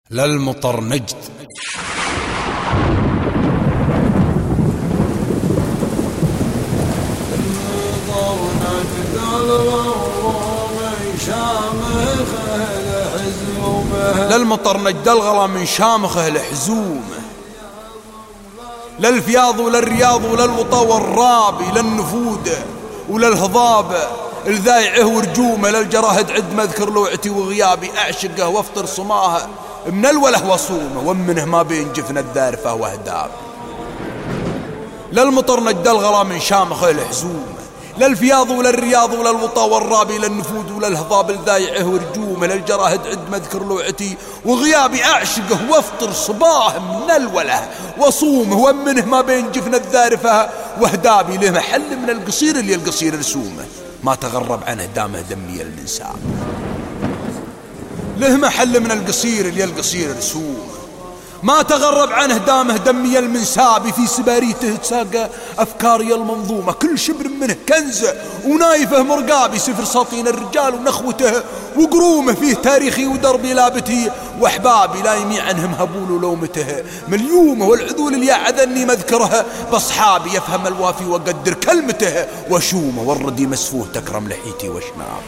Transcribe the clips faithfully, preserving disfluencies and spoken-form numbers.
للمطر نجد. للمطر نجد الغلا من شامخه لحزومه، للفياض وللرياض وللوطا والرابي، للنفود وللهضاب الذايعه ورجومه، للجراهد عد مذكر لوعتي وغيابي، أعشقه وافطر صماها من الوله وصومه، ومنه ما بين جفن الذارفه واهداب. للمطر نجد الغلا من شامخه لحزومه، للفياض وللرياض وللوطا والرابي، للنفود وللهضاب الذايعه ورجومه، للجراهد عد مذكر لوعتي وغيابي، أعشقه وافطر صباه من الوله وصومه، ومنه ما بين جفن الذارفه واهدابي، له محل من القصير اللي القصير رسومه، ما تغرب عنه دامه دمي المنساب. له محل من القصير اللي القصير رسومه، ما تغرب عنه دامه دمي المنساب، في سباريته تساقى أفكاري المنظومة، كل شبر منه كنزه ونايفه مرقابي، سفر ساطين الرجال ونخوته وقرومه، فيه تاريخي ودربي لابتي وأحبابي، لا يميع عنهم هبول ولومته مليومه، والعذول اللي يعذني مذكره بأصحابي، يفهم الوافي وقدر كلمته وشومه، والردي مسفوه تكرم لحيتي وشناب.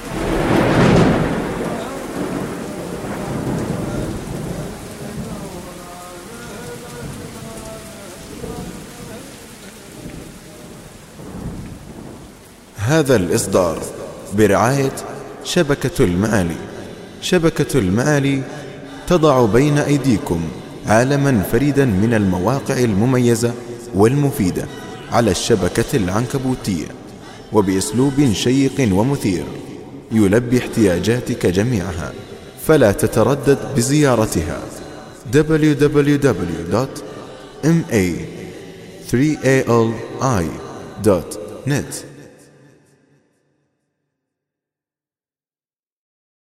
هذا الإصدار برعاية شبكة المعالي. شبكة المعالي تضع بين أيديكم عالما فريدا من المواقع المميزة والمفيدة على الشبكة العنكبوتية، وبأسلوب شيق ومثير يلبي احتياجاتك جميعها، فلا تتردد بزيارتها دبليو دبليو دبليو دوت إم إيه ثري إيه إل آي دوت نت.